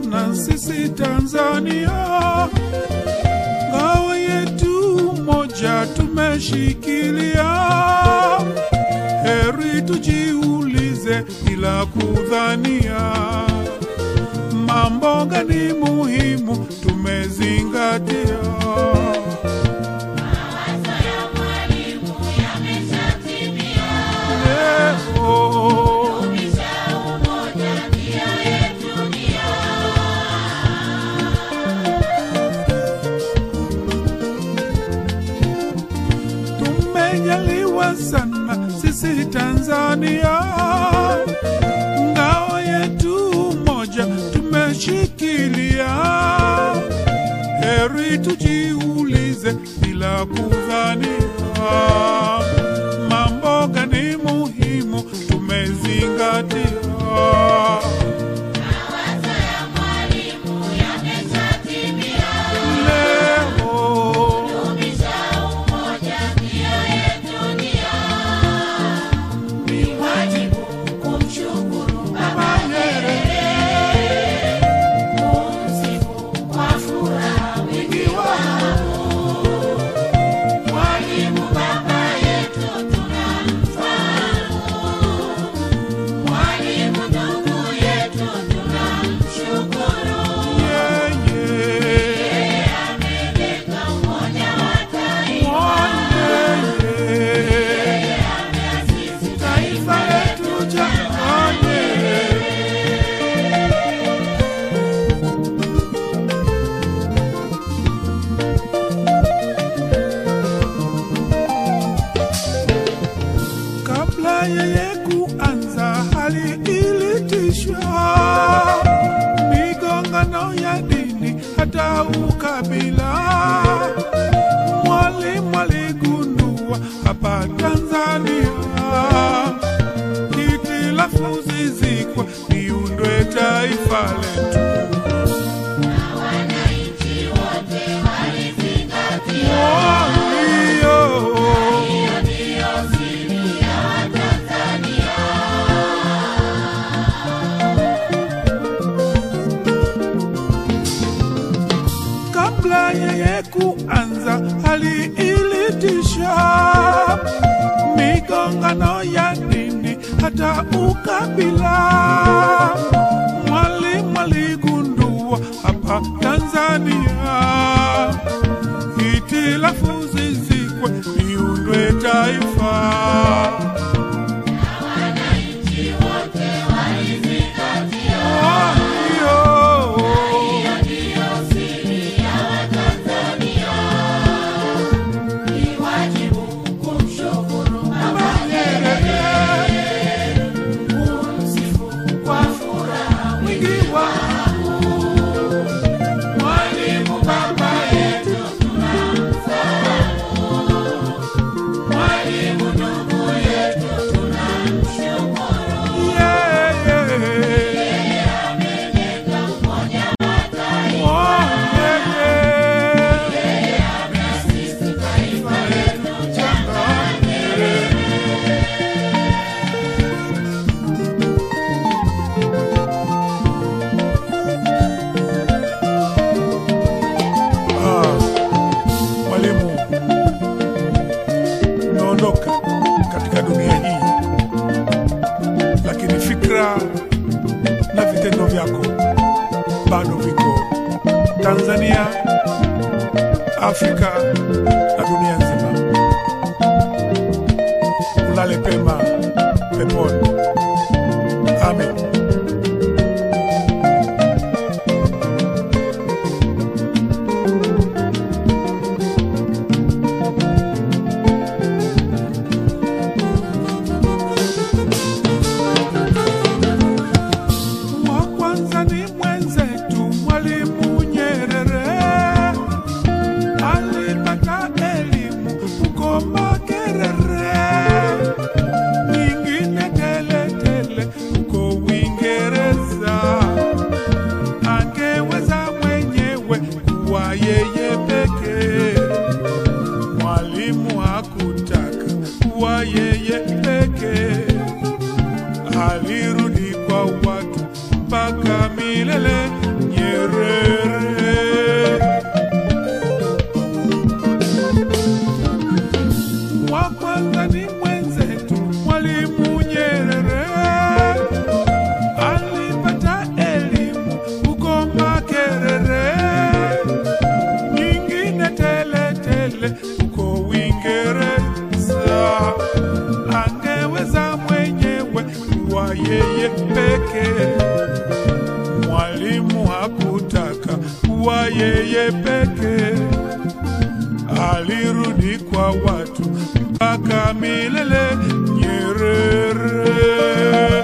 sana sisi Tanzania, ngao yetu moja tumeshikilia. Heri tujiulize bila kudhania, mambo gani muhimu tumezingatia. Mawazo ya Mwalimu yameshatimia. Dumisha umoja, ndio yetu nia. Tumejaliwa sana sisi Tanzania, ngao yetu moja tumeshikilia. Heri tujiulize bila kudhania, mambo gani muhimu tumezingatia. Mawazo ya Mwalimu yameshatimia. Dumisha umoja, ndio yetu nia. Ni wajibu kumshukuru Baba Nyerere, kumsifu kwa furaha wingi wa Mwalimu baba yetu tunamfahamu. Mwalimu ndugu yetu tunamshukuru. Yeye ameleta umoja wa taifa. Yeye ameasisi taifa letu jamani. Kabla yeye kuanza hali ilitishwa, migongano ya dini hata ukabila. Mwalimu aligundua hapa Tanzania, hitilafu zizikwe, liundwe taifa letu. Na wananchi wote walizingatia. Hiyo ndiyo siri ya Tanzania. Kabla yeye kuanza hali ilitisha, migongano ya dini hata ukabila. Mwalimu aligundua hapa Tanzania, hitilafu zizikwe, liundwe taifa. Na wananchi wote walizingatia. Hiyo ndiyo siri ya Tanzania. Ni wajibu kumshukuru Baba Nyerere, kumsifu kwa furaha wingi wa Mwalimu baba yetu tunamfahamu. Mwalimu ndugu yetu tunamshukuru. Yeye ameleta umoja wa taifa. Yeye ameasisi taifa letu jamani. Mwalimu, unaondoka katika dunia hii, lakini fikra na vitendo vyako bado viko Tanzania, Afrika na dunia nzima. Ulale pema peponi. Amen. Wa kwanza ni mwenzetu Mwalimu Nyerere, alipata elimu huko Makerere, nyingine teletele huko Uingereza. Angeweza mwenyewe kuwa yeye pekee, Mwalimu hakutaka kuwa yeye pekee. Alirudi kwa watu mpaka milele. kwa watu mpaka milele. Nyerere.